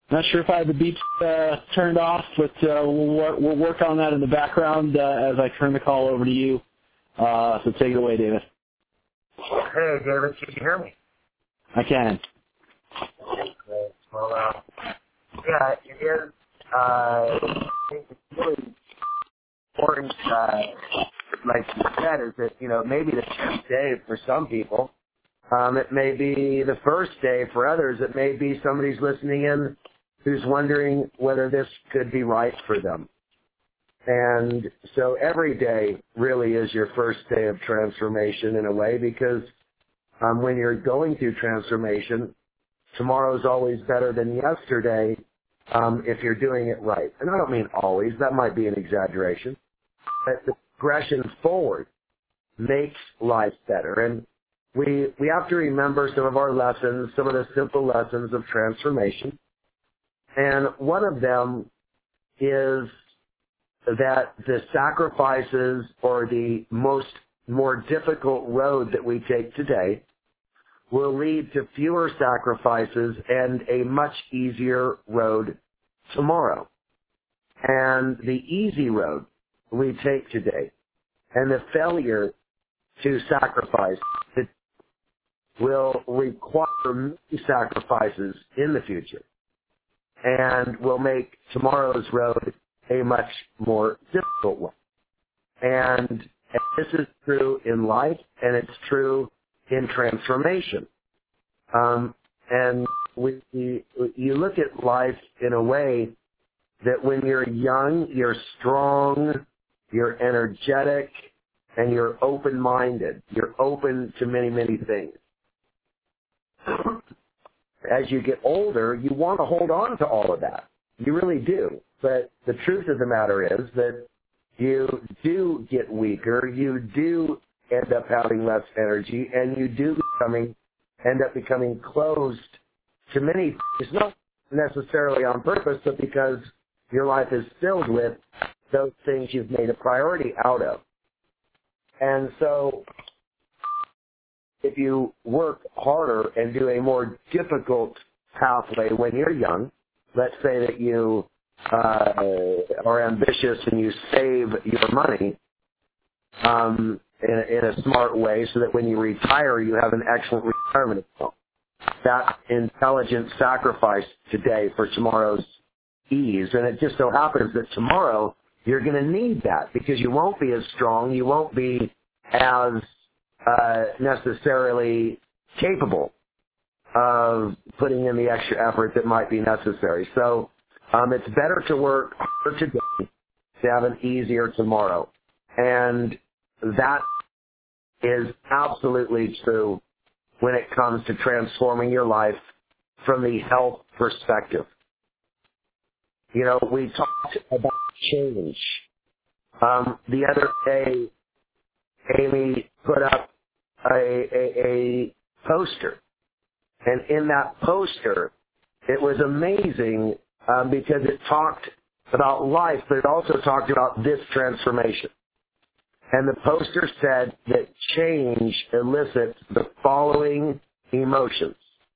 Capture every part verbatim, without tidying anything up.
Not sure if I have the beeps uh, turned off, but uh, we'll, wor- we'll work on that in the background uh, as I turn the call over to you. Uh, so take it away, David. Hey, David, can you hear me? I can. Okay. Well, uh, yeah, it is. Uh, I think it's really important, uh, like you said, is that, you know, maybe the tenth day for some people. Um, it may be the first day for others. It may be somebody's listening in who's wondering whether this could be right for them. And so every day really is your first day of transformation in a way, because um, when you're going through transformation, tomorrow's always better than yesterday um, if you're doing it right. And I don't mean always. That might be an exaggeration. But the progression forward makes life better. And we we have to remember some of our lessons, some of the simple lessons of transformation. And one of them is that the sacrifices or the most more difficult road that we take today will lead to fewer sacrifices and a much easier road tomorrow. And the easy road we take today and the failure to sacrifice it will require many sacrifices in the future and will make tomorrow's road a much more difficult one. And, and this is true in life, and it's true in transformation. Um, and we, we, you look at life in a way that when you're young, you're strong, you're energetic, and you're open-minded. You're open to many, many things. As you get older, you want to hold on to all of that. You really do. But the truth of the matter is that you do get weaker, you do end up having less energy, and you do becoming, end up becoming closed to many things, not necessarily on purpose, but because your life is filled with those things you've made a priority out of. And so if you work harder and do a more difficult pathway when you're young, let's say that you uh, are ambitious and you save your money um, in, a, in a smart way so that when you retire, you have an excellent retirement account. That intelligent sacrifice today for tomorrow's ease. And it just so happens that tomorrow you're going to need that because you won't be as strong, you won't be as uh, necessarily capable of putting in the extra effort that might be necessary. So um, it's better to work harder today to have an easier tomorrow. And that is absolutely true when it comes to transforming your life from the health perspective. You know, we talked about change. Um, the other day, Amy put up a, a, a poster. And in that poster, it was amazing um, because it talked about life, but it also talked about this transformation. And the poster said that change elicits the following emotions.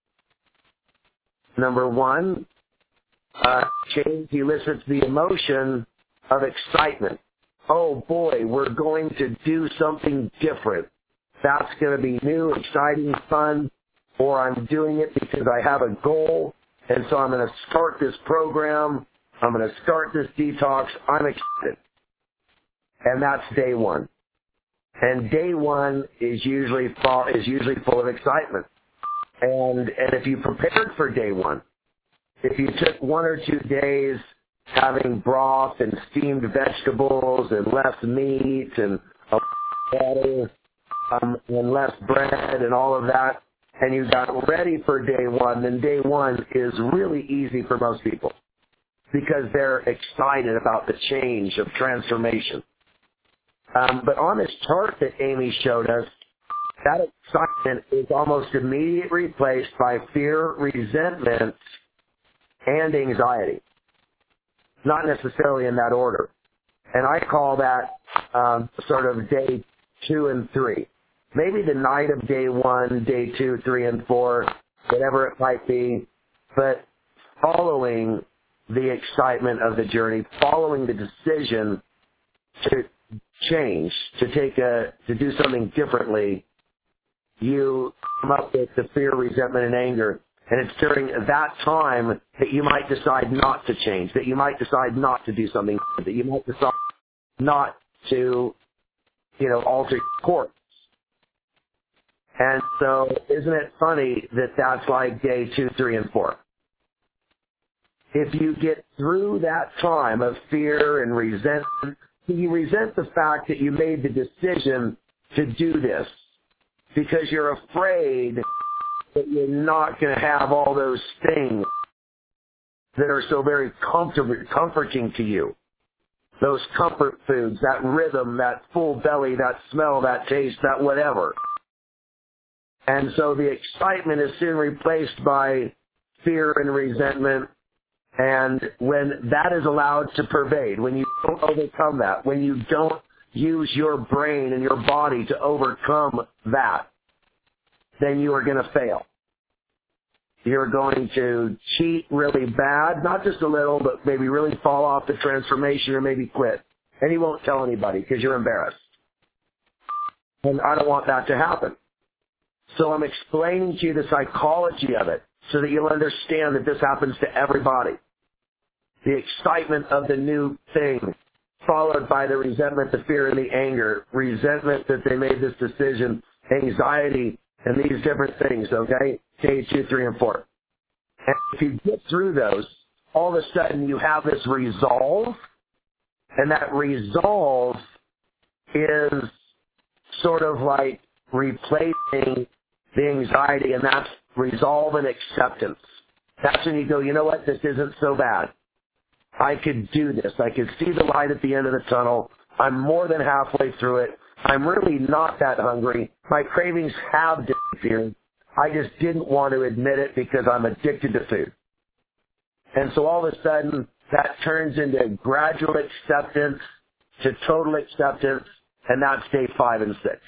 Number one, uh, change elicits the emotion of excitement. Oh boy, we're going to do something different. That's going to be new, exciting, fun, or I'm doing it because I have a goal, and so I'm going to start this program. I'm going to start this detox. I'm excited. And that's day one. And day one is usually full, is usually full of excitement. And and if you prepared for day one, if you took one or two days having broth and steamed vegetables and less meat and a water um, and less bread and all of that, and you got ready for day one, then day one is really easy for most people because they're excited about the change of transformation. Um, but on this chart that Amy showed us, that excitement is almost immediately replaced by fear, resentment, and anxiety. Not necessarily in that order. And I call that um, sort of day two and three. Maybe the night of day one, day two, three, and four, whatever it might be. But following the excitement of the journey, following the decision to change, to take a, to do something differently, you come up with the fear, resentment, and anger. And it's during that time that you might decide not to change, that you might decide not to do something, that you might decide not to, you know, alter your course. And so isn't it funny that that's like day two, three, and four? If you get through that time of fear and resentment, you resent the fact that you made the decision to do this because you're afraid that you're not going to have all those things that are so very comfort- comforting to you. Those comfort foods, that rhythm, that full belly, that smell, that taste, that whatever. And so the excitement is soon replaced by fear and resentment. And when that is allowed to pervade, when you don't overcome that, when you don't use your brain and your body to overcome that, then you are going to fail. You're going to cheat really bad, not just a little, but maybe really fall off the transformation or maybe quit. And you won't tell anybody because you're embarrassed. And I don't want that to happen. So I'm explaining to you the psychology of it so that you'll understand that this happens to everybody. The excitement of the new thing, followed by the resentment, the fear, and the anger. Resentment that they made this decision, anxiety, and these different things, okay? Day two, three, and four. And if you get through those, all of a sudden you have this resolve, and that resolve is sort of like replacing the anxiety, and that's resolve and acceptance. That's when you go, you know what, this isn't so bad. I could do this. I could see the light at the end of the tunnel. I'm more than halfway through it. I'm really not that hungry. My cravings have disappeared. I just didn't want to admit it because I'm addicted to food. And so all of a sudden, that turns into gradual acceptance to total acceptance, and that's day five and six.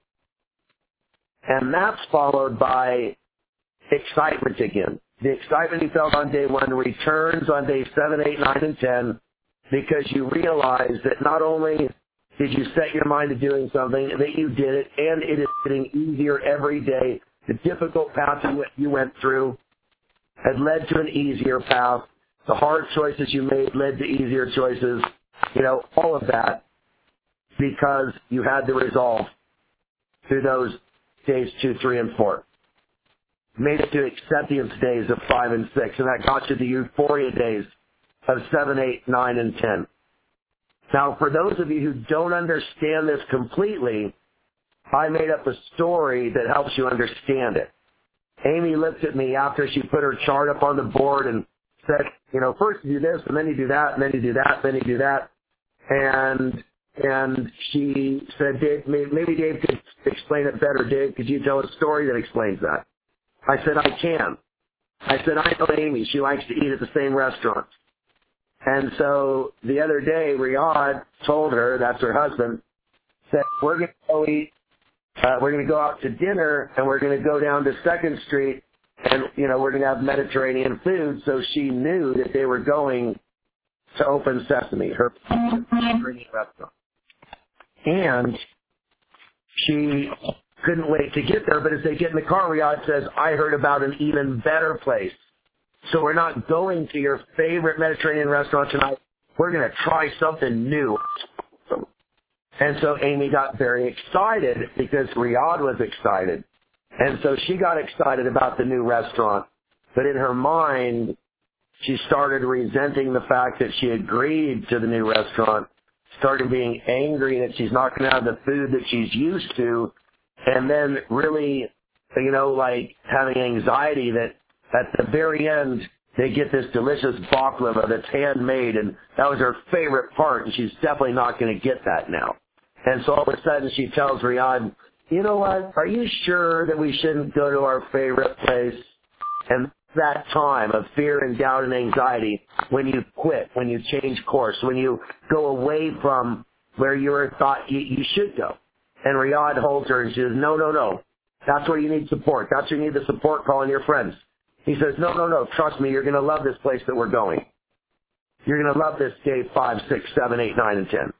And that's followed by excitement again. The excitement you felt on day one returns on day seven, eight, nine, and ten because you realize that not only did you set your mind to doing something, that you did it, and it is getting easier every day. The difficult path you went through had led to an easier path. The hard choices you made led to easier choices. You know, all of that because you had the resolve through those days two, three, and four. Made it to acceptance days of five and six, and that got you to euphoria days of seven, eight, nine, and ten. Now, for those of you who don't understand this completely, I made up a story that helps you understand it. Amy looked at me after she put her chart up on the board and said, you know, first you do this, and then you do that, and then you do that, then you do that. And and she said, Dave, maybe Dave could explain it better. Dave, could you tell a story that explains that? I said, I can. I said, I know Amy. She likes to eat at the same restaurant. And so the other day, Riyadh told her, that's her husband, said, we're going to go eat, uh, we're going to go out to dinner, and we're going to go down to second Street, and, you know, we're going to have Mediterranean food. So she knew that they were going to Open Sesame, her Mediterranean restaurant. And she couldn't wait to get there, but as they get in the car, Riyadh says, I heard about an even better place. So we're not going to your favorite Mediterranean restaurant tonight. We're going to try something new. And so Amy got very excited because Riyadh was excited. And so she got excited about the new restaurant. But in her mind, she started resenting the fact that she agreed to the new restaurant, started being angry that she's not going to have the food that she's used to, and then really, you know, like having anxiety that at the very end they get this delicious baklava that's handmade, and that was her favorite part, and she's definitely not going to get that now. And so all of a sudden she tells Riyadh, you know what, are you sure that we shouldn't go to our favorite place? And that time of fear and doubt and anxiety, when you quit, when you change course, when you go away from where you were thought you, you should go. And Riyadh holds her and she says, no, no, no. That's where you need support. That's where you need the support calling your friends. He says, no, no, no, trust me, you're going to love this place that we're going. You're going to love this day five, six, seven, eight, nine, and ten.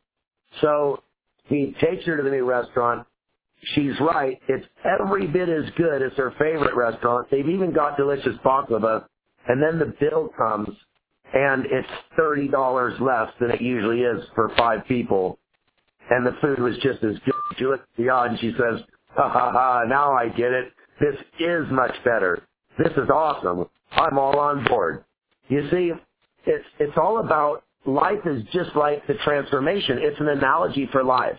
So he takes her to the new restaurant. She's right. It's every bit as good as her favorite restaurant. They've even got delicious baklava. And then the bill comes, and it's thirty dollars less than it usually is for five people. And the food was just as good. She looks at the odd and she says, ha, ha, ha, now I get it. This is much better. This is awesome. I'm all on board. You see, it's, it's all about life is just like the transformation. It's an analogy for life.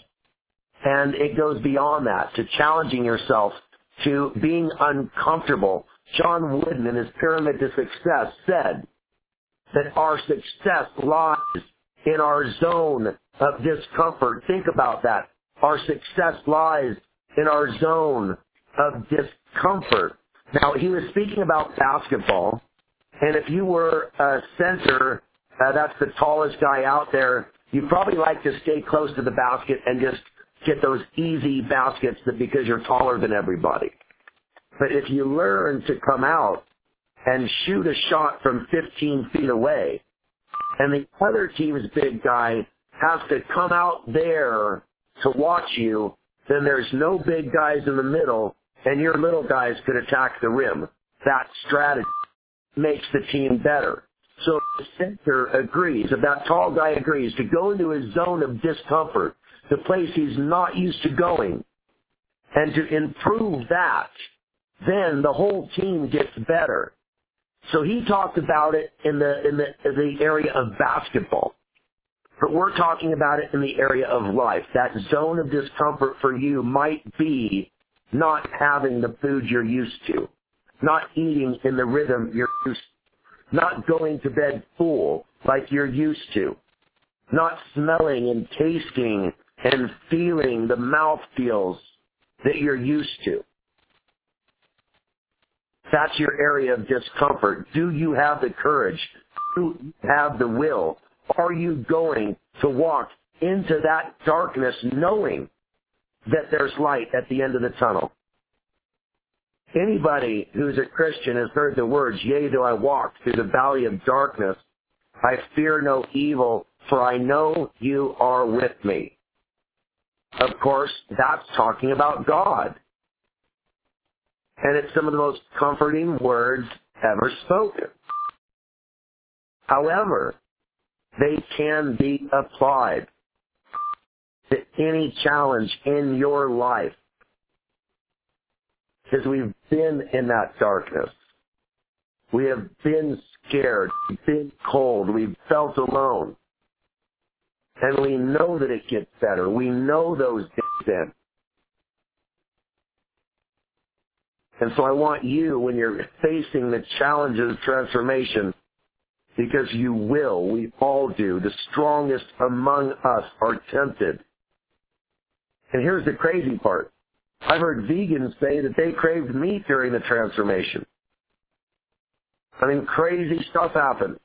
And it goes beyond that, to challenging yourself, to being uncomfortable. John Wooden, in his Pyramid to Success, said that our success lies in our zone of discomfort. Think about that. Our success lies in our zone of discomfort. Now, he was speaking about basketball, and if you were a center, uh, that's the tallest guy out there, you'd probably like to stay close to the basket and just get those easy baskets that because you're taller than everybody. But if you learn to come out and shoot a shot from fifteen feet away, and the other team's big guy has to come out there to watch you, then there's no big guys in the middle, and your little guys could attack the rim. That strategy makes the team better. So if the center agrees, if that tall guy agrees to go into his zone of discomfort, the place he's not used to going, and to improve that, then the whole team gets better. So he talked about it in the in the, in the area of basketball. But we're talking about it in the area of life. That zone of discomfort for you might be not having the food you're used to, not eating in the rhythm you're used to, not going to bed full like you're used to, not smelling and tasting and feeling the mouthfeels that you're used to. That's your area of discomfort. Do you have the courage? Do you have the will? Are you going to walk into that darkness knowing that there's light at the end of the tunnel? Anybody who's a Christian has heard the words, yea, though I walk through the valley of darkness, I fear no evil, for I know you are with me. Of course, that's talking about God. And it's some of the most comforting words ever spoken. However, they can be applied to any challenge in your life. Because we've been in that darkness. We have been scared. We've been cold. We've felt alone. And we know that it gets better. We know those days end. And so I want you, when you're facing the challenges of transformation, because you will, we all do, the strongest among us are tempted. And here's the crazy part. I've heard vegans say that they craved meat during the transformation. I mean, crazy stuff happens.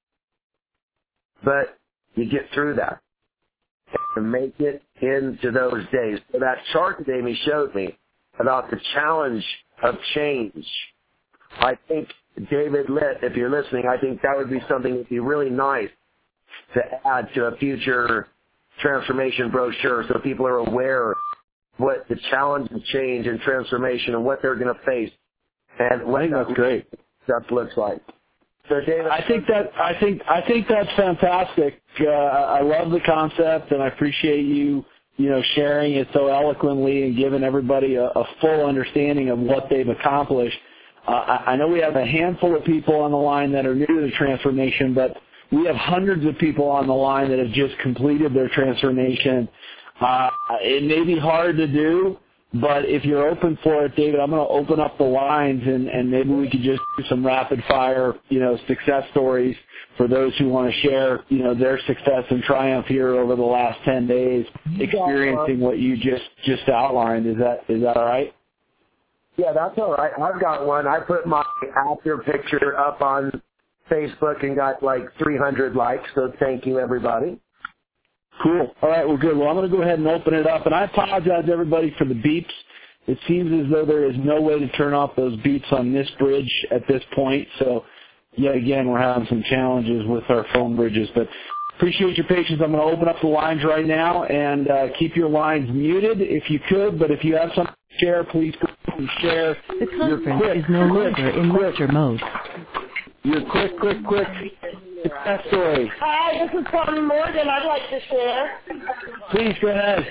But you get through that and make it into those days. So that chart that Amy showed me about the challenge of change, I think, David Litt, if you're listening, I think that would be something that would be really nice to add to a future transformation brochure so people are aware what the challenge of change and transformation and what they're going to face and what I think that's great. That looks like. So, David, I think that I think I think that's fantastic. Uh, I love the concept, and I appreciate you, you know, sharing it so eloquently and giving everybody a, a full understanding of what they've accomplished. Uh, I, I know we have a handful of people on the line that are new to the transformation, but we have hundreds of people on the line that have just completed their transformation. Uh, it may be hard to do, but if you're open for it, David, I'm going to open up the lines, and, and maybe we could just do some rapid-fire, you know, success stories for those who want to share, you know, their success and triumph here over the last ten days, experiencing what you just just outlined. Is that is that all right? Yeah, that's all right. I've got one. I put my after picture up on Facebook and got like three hundred likes, so thank you, everybody. Cool. All right, well, good. Well, I'm going to go ahead and open it up. And I apologize, everybody, for the beeps It seems as though there is no way to turn off those beeps on this bridge at this point. So, yet again, we're having some challenges with our phone bridges. But appreciate your patience. I'm going to open up the lines right now and uh, keep your lines muted if you could. But if you have something to share, please go ahead and share. The conference is no longer in lecture mode. Your quick, quick, quick success story. Hi, this is Tony Morgan. I'd like to share. Please go ahead.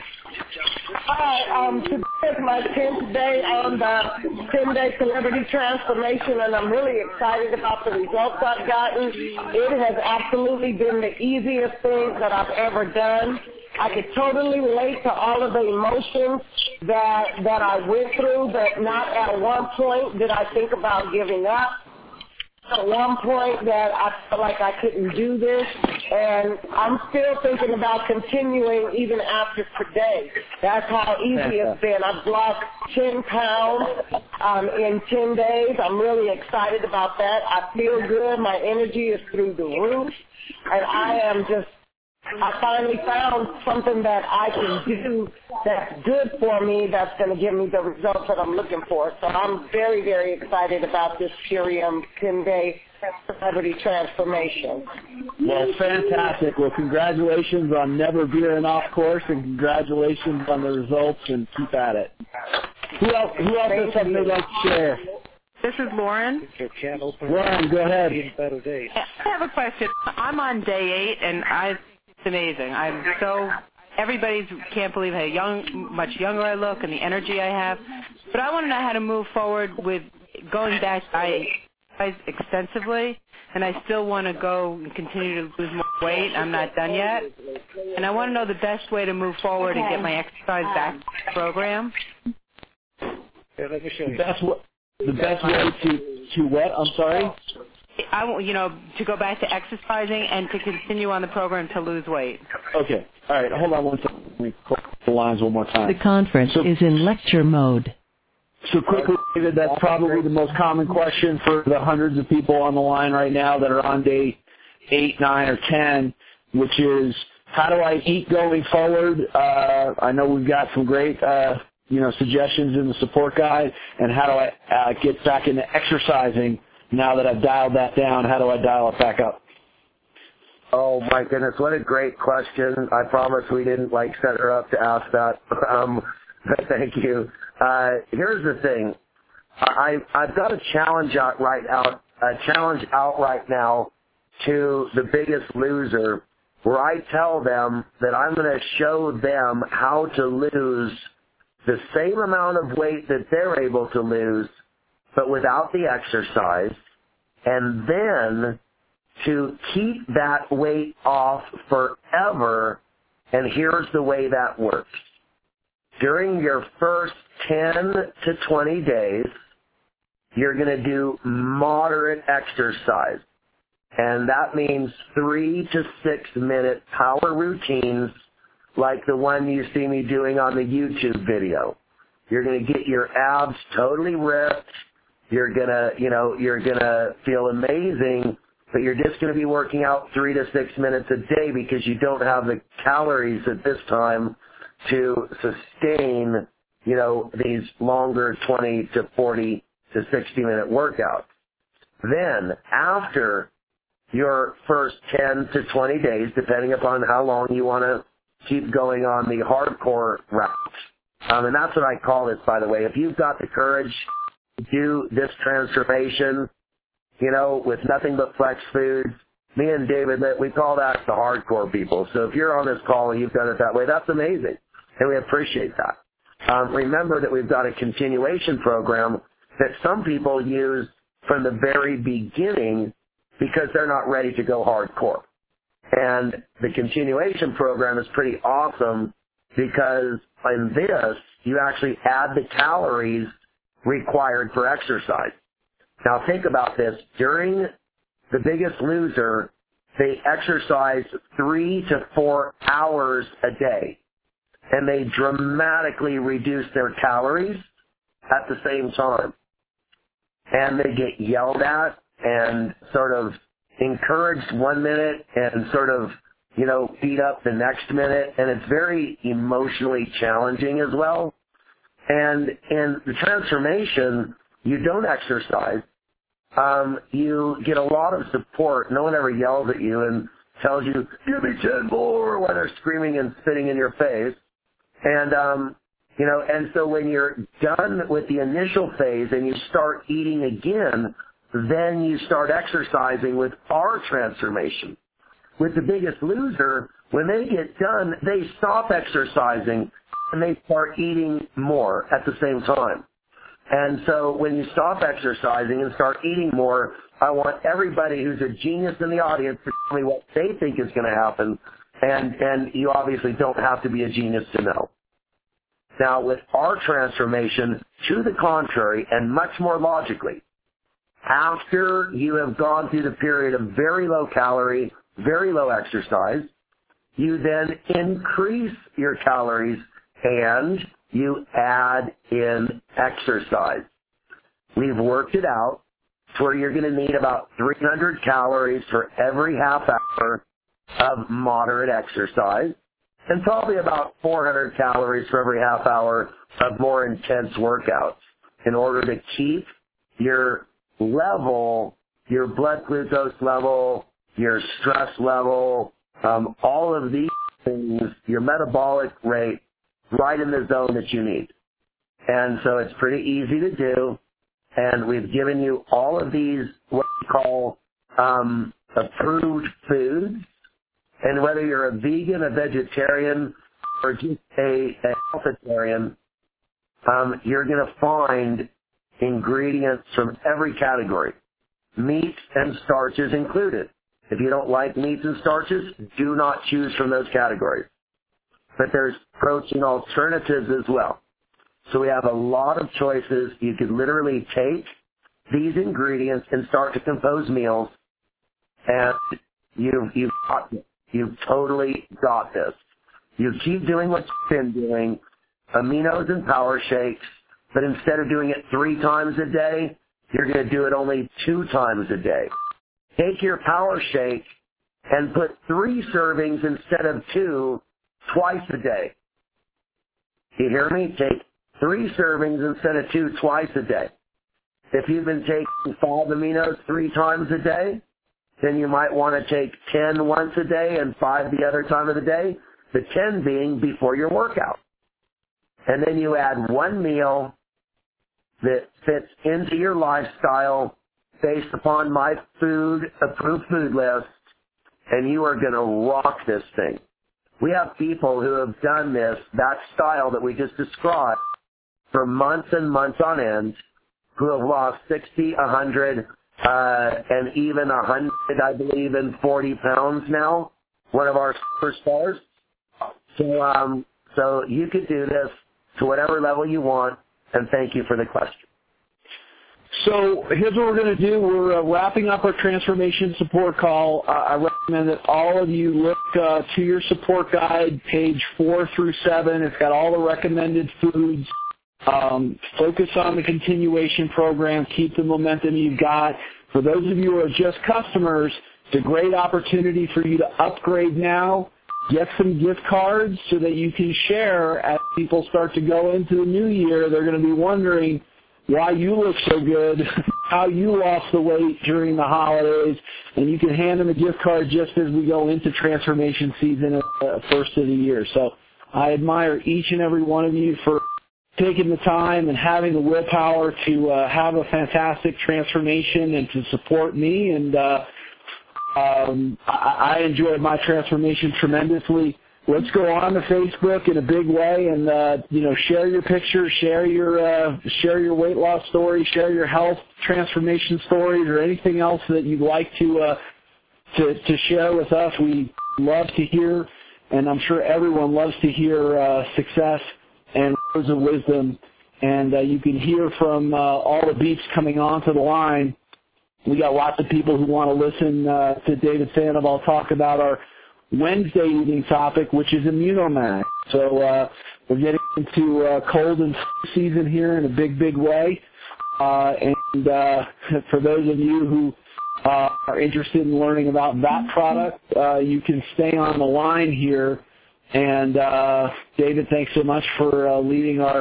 Hi, um, today is my tenth day on the ten-day celebrity transformation, and I'm really excited about the results I've gotten. It has absolutely been the easiest thing that I've ever done. I could totally relate to all of the emotions that that I went through, but not at one point did I think about giving up. At one point that I felt like I couldn't do this, and I'm still thinking about continuing even after today. That's how easy it's been. I've lost ten pounds um, in ten days. I'm really excited about that. I feel good. My energy is through the roof, and I am just I finally found something that I can do that's good for me, that's going to give me the results that I'm looking for. So I'm very, very excited about this Purium ten-day celebrity transformation. Well, fantastic. Well, congratulations on never veering off course, and congratulations on the results, and keep at it. Who else, who else has something they'd like to share? This is Lauren. Lauren, go ahead. I have a question. I'm on day eight, and I... It's amazing. I'm so, everybody can't believe how young, much younger I look and the energy I have. But I want to know how to move forward with going back. I exercise extensively, and I still want to go and continue to lose more weight. I'm not done yet. And I want to know the best way to move forward and get my exercise back to the program. Yeah, let me show you. The best, the best way to, to what? I'm sorry? I want, you know, to go back to exercising and to continue on the program to lose weight. Okay. All right. Hold on one second. Let me close the lines one more time. The conference so, is in lecture mode. So quickly, David, that's probably the most common question for the hundreds of people on the line right now that are on day eight, nine, or ten, which is how do I eat going forward? Uh, I know we've got some great, uh, you know, suggestions in the support guide, and how do I uh, get back into exercising? Now that I've dialed that down, how do I dial it back up? Oh, my goodness, what a great question. I promise we didn't, like, set her up to ask that. Um, but thank you. Uh, here's the thing. I, I've got a challenge out right out, a challenge out right now to the Biggest Loser, where I tell them that I'm going to show them how to lose the same amount of weight that they're able to lose, but without the exercise, and then to keep that weight off forever. And here's the way that works. During your first ten to twenty days, you're going to do moderate exercise. And that means three to six minute power routines like the one you see me doing on the YouTube video. You're going to get your abs totally ripped. You're gonna, you know, you're gonna feel amazing, but you're just gonna be working out three to six minutes a day because you don't have the calories at this time to sustain, you know, these longer twenty to forty to sixty minute workouts. Then, after your first ten to twenty days, depending upon how long you want to keep going on the hardcore route, um, and that's what I call this, by the way. If you've got the courage do this transformation, you know, with nothing but flex foods. Me and David, we call that the hardcore people. So if you're on this call and you've done it that way, that's amazing. And we appreciate that. Um, remember that we've got a continuation program that some people use from the very beginning because they're not ready to go hardcore. And the continuation program is pretty awesome because in this, you actually add the calories required for exercise. Now think about this. During the Biggest Loser, they exercise three to four hours a day, and they dramatically reduce their calories at the same time. And they get yelled at and sort of encouraged one minute and sort of, you know, beat up the next minute, and it's very emotionally challenging as well. And in the transformation, you don't exercise. Um, you get a lot of support. No one ever yells at you and tells you, give me ten more, when they're screaming and spitting in your face. And, um, you know, and so when you're done with the initial phase and you start eating again, then you start exercising with our transformation. With The Biggest Loser, when they get done, they stop exercising and they start eating more at the same time. And so when you stop exercising and start eating more, I want everybody who's a genius in the audience to tell me what they think is going to happen. And, and you obviously don't have to be a genius to know. Now, with our transformation, to the contrary, and much more logically, after you have gone through the period of very low calorie, very low exercise, you then increase your calories and you add in exercise. We've worked it out to where you're going to need about three hundred calories for every half hour of moderate exercise and probably about four hundred calories for every half hour of more intense workouts in order to keep your level, your blood glucose level, your stress level, um, all of these things, your metabolic rate, right in the zone that you need. And so it's pretty easy to do. And we've given you all of these what we call um, approved foods. And whether you're a vegan, a vegetarian, or just a, a healthitarian, um, you're going to find ingredients from every category, meat and starches included. If you don't like meats and starches, do not choose from those categories. But there's protein alternatives as well. So we have a lot of choices. You could literally take these ingredients and start to compose meals, and you've, you've got this. You've totally got this. You keep doing what you've been doing, aminos and power shakes, but instead of doing it three times a day, you're going to do it only two times a day. Take your power shake and put three servings instead of two twice a day. You hear me? Take three servings instead of two twice a day. If you've been taking five aminos three times a day, then you might want to take ten once a day and five the other time of the day, the ten being before your workout. And then you add one meal that fits into your lifestyle based upon my food, approved food list, and you are going to rock this thing. We have people who have done this, that style that we just described, for months and months on end, who have lost sixty, one hundred, uh, and even one hundred, I believe, and forty pounds now, one of our superstars. So, um, so you could do this to whatever level you want, and thank you for the question. So here's what we're going to do. We're uh, wrapping up our transformation support call. Uh, I recommend that all of you look uh, to your support guide, page four through seven. It's got all the recommended foods. Um, focus on the continuation program. Keep the momentum you've got. For those of you who are just customers, it's a great opportunity for you to upgrade now. Get some gift cards so that you can share as people start to go into the new year. They're going to be wondering why you look so good, how you lost the weight during the holidays, and you can hand them a gift card just as we go into transformation season at the first of the year. So I admire each and every one of you for taking the time and having the willpower to uh, have a fantastic transformation and to support me. And uh, um, I, I enjoyed my transformation tremendously. Let's go on to Facebook in a big way, and uh, you know, share your pictures, share your uh, share your weight loss story, share your health transformation stories, or anything else that you'd like to uh, to to share with us. We love to hear, and I'm sure everyone loves to hear uh, success and words of wisdom. And uh, you can hear from uh, all the beeps coming onto the line. We got lots of people who want to listen uh, to David Sandoval talk about our Wednesday evening topic, which is Immunomag. So uh, we're getting into uh, cold and flu season here in a big, big way. Uh, and uh, for those of you who uh, are interested in learning about that product, uh, you can stay on the line here. And uh, David, thanks so much for uh, leading our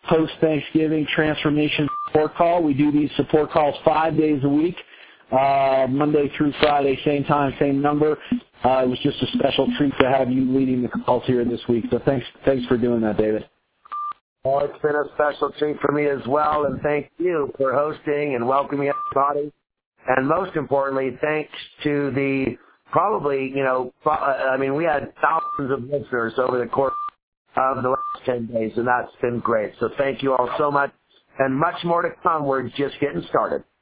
post-Thanksgiving transformation support call. We do these support calls five days a week, uh, Monday through Friday, same time, same number. Uh, it was just a special treat to have you leading the calls here this week. So thanks, thanks for doing that, David. Well, it's been a special treat for me as well, and thank you for hosting and welcoming everybody. And most importantly, thanks to the probably, you know, I mean, we had thousands of listeners over the course of the last ten days, and that's been great. So thank you all so much, and much more to come. We're just getting started.